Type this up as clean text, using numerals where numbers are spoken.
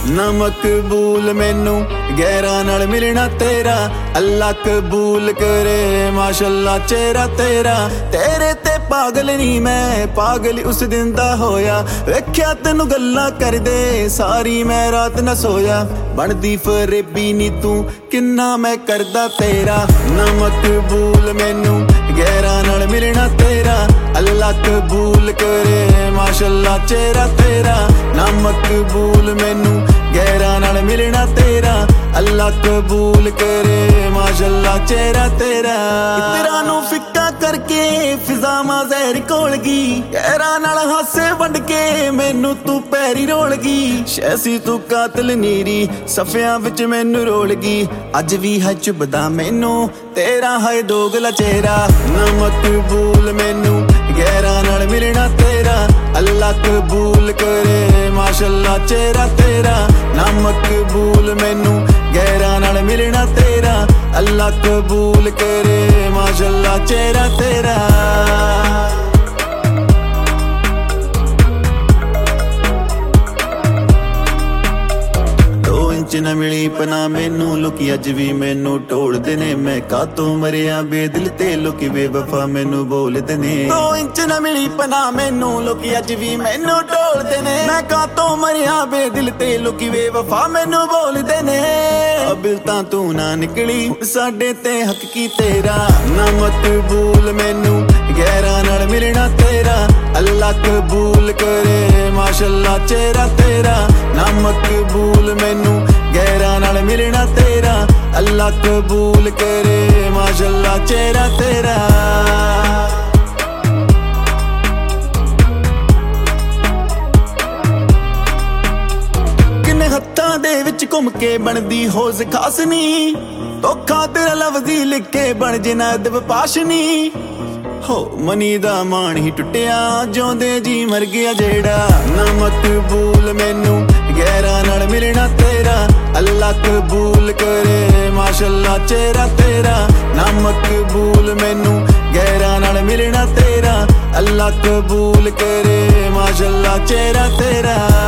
ਨਾ ਮਕਬੂਲ ਮੈਨੂੰ ਗੈਰਾਂ ਨਾਲ ਮਿਲਣਾ ਤੇਰਾ, ਅੱਲਾ ਕਬੂਲ ਕਰੇ ਮਾਸ਼ਾਅੱਲਾ ਚਿਹਰਾ ਤੇਰਾ। ਤੇਰੇ ਤੇ ਪਾਗਲ ਨਹੀਂ ਮੈਂ, ਪਾਗਲ ਉਸ ਦਿਨ ਦਾ ਹੋਇਆ, ਵੇਖਿਆ ਤੈਨੂੰ ਗੱਲਾਂ ਕਰਦੇ ਸਾਰੀ ਮੈਂ ਰਾਤ ਨਾ ਸੋਇਆ। ਬਣਦੀ ਫਰੇਬੀ ਨੀ ਤੂੰ ਕਿੰਨਾ ਮੈਂ ਕਰਦਾ ਤੇਰਾ, ਨਾ ਮਕਬੂਲ ਮੈਨੂੰ ਗੈਰਾਂ ਨਾਲ ਮਿਲਣਾ ਤੇਰਾ, ਅੱਲਾ ਕਬੂਲ ਕਰੇ ਮਾਸ਼ਾਅੱਲਾ ਚਿਹਰਾ ਤੇਰਾ। ਨਾ ਮਕਬੂਲ ਮੈਨੂੰ ਗੈਰਾਂ ਨਾਲ ਮਿਲਣਾ ਤੇਰਾ, ਅੱਲਾ ਕਬੂਲ ਕਰੇ ਮਾਸ਼ਾਅੱਲਾ ਚਿਹਰਾ ਤੇਰਾ। ਇਤਰਾਂ ਨੂੰ ਫਿੱਕਾ ਕਰਕੇ ਫਿਜ਼ਾਵਾਂ ਜ਼ਹਿਰ ਘੋਲ ਗਈ, ਗੈਰਾਂ ਨਾਲ ਹਾਸੇ ਵੰਡ ਕੇ ਮੈਨੂੰ ਤੂੰ ਪੈਰੀ ਰੋਲ ਗਈ। ਸ਼ੈਸੀ ਤੂੰ ਕਾਤਲ ਨੀਰੀ ਸਫਿਆਂ ਵਿੱਚ ਮੈਨੂੰ ਰੋਲ ਗਈ, ਅੱਜ ਵੀ ਹੈ ਚੁਭਦਾ ਮੈਨੂੰ ਤੇਰਾ ਹੈ ਦੋਗਲਾ ਚਿਹਰਾ। ਨਾ ਮਕਬੂਲ ਮੈਨੂੰ ਗੈਰਾਂ ਨਾਲ ਮਿਲਣਾ ਤੇਰਾ, ਅੱਲਾ ਕਬੂਲ ਕਰੇ ਮਾਸ਼ਾਅੱਲਾ ਚਿਹਰਾ ਤੇਰਾ। ਨਾ ਮਕਬੂਲ ਮੈਨੂੰ ਗੈਰਾਂ ਨਾਲ ਮਿਲਣਾ ਤੇਰਾ, ਅੱਲਾ ਕਬੂਲ ਕਰੇ ਮਾਸ਼ਾਅੱਲਾ ਚਿਹਰਾ ਤੇਰਾ। ਨਾ ਮਿਲੀ ਪਨਾ ਮੈਨੂੰ ਲੋਕੀ ਅੱਜ ਵੀ ਮੈਨੂੰ ਢੋਲਦੇ ਨੇ, ਮੈਂ ਕਾਤੋਂ ਮਰਿਆ ਬੇਦਿਲ ਤੇ ਲੋਕੀ ਬੇਵਫਾ ਮੈਨੂੰ ਬੋਲਦੇ ਨੇ। 2 ਇੰਚ ਨਾ ਮਿਲੀ ਪਨਾ ਮੈਨੂੰ ਲੋਕੀ ਅੱਜ ਵੀ ਮੈਨੂੰ ਢੋਲਦੇ ਨੇ, ਮੈਂ ਕਾਤੋਂ ਮਰਿਆ ਬੇਦਿਲ ਤੇ ਲੋਕੀ ਬੇਵਫਾ ਮੈਨੂੰ ਬੋਲਦੇ ਨੇ। ਅਬਿਲ ਤਾਂ ਤੂੰ ਨਾ ਨਿਕਲੀ ਸਾਡੇ ਤੇ ਹੱਕ ਕੀ ਤੇਰਾ, ਨਾ ਮਕਬੂਲ ਮੈਨੂੰ ਗੈਰਾਂ ਨਾਲ ਮਿਲਣਾ ਤੇਰਾ, ਅੱਲਾ ਕਬੂਲ ਕਰੇ ਮਾਸ਼ਾਅੱਲਾ ਚਿਹਰਾ ਤੇਰਾ। ਨਾ ਮਕਬੂਲ ਮੈਨੂੰ ਗੈਰਾਂ ਨਾਲ ਮਿਲਣਾ ਤੇਰਾ, ਅੱਲਾ ਕਬੂਲ ਕਰੇ ਮਾਸ਼ਾਅੱਲਾ ਚਿਹਰਾ ਤੇਰਾ। ਕਿੰਨੇ ਹੱਥਾਂ ਦੇ ਵਿੱਚ ਘੁੰਮ ਕੇ ਬਣਦੀ ਹੋਜ਼ ਖਾਸ ਨੀ, ਧੋਖਾ ਤੇਰਾ ਲਫ਼ਜ਼ੀ ਲਿਖ ਕੇ ਬਣ ਜਿਨਾ ਅਦਬ ਪਾਸ਼ਨੀ। ਹੋ ਮਨੀ ਦਾ ਮਾਣ ਹੀ ਟੁੱਟਿਆ ਜਿਉਂਦੇ ਜੀ ਮਰ ਗਿਆ ਜਿਹੜਾ, ਨਾ ਮਕਬੂਲ ਮੈਨੂੰ ਗੈਰਾਂ ਨਾਲ ਮਿਲਣਾ ਤੇਰਾ, ਅੱਲਾ ਕਬੂਲ ਕਰੇ ਮਾਸ਼ਾਅੱਲਾ ਚਿਹਰਾ ਤੇਰਾ। ਨਾ ਮਕਬੂਲ ਮੈਨੂੰ ਗੈਰਾਂ ਨਾਲ ਮਿਲਣਾ ਤੇਰਾ, ਅੱਲਾ ਕਬੂਲ ਕਰੇ ਮਾਸ਼ਾਅੱਲਾ ਚਿਹਰਾ ਤੇਰਾ।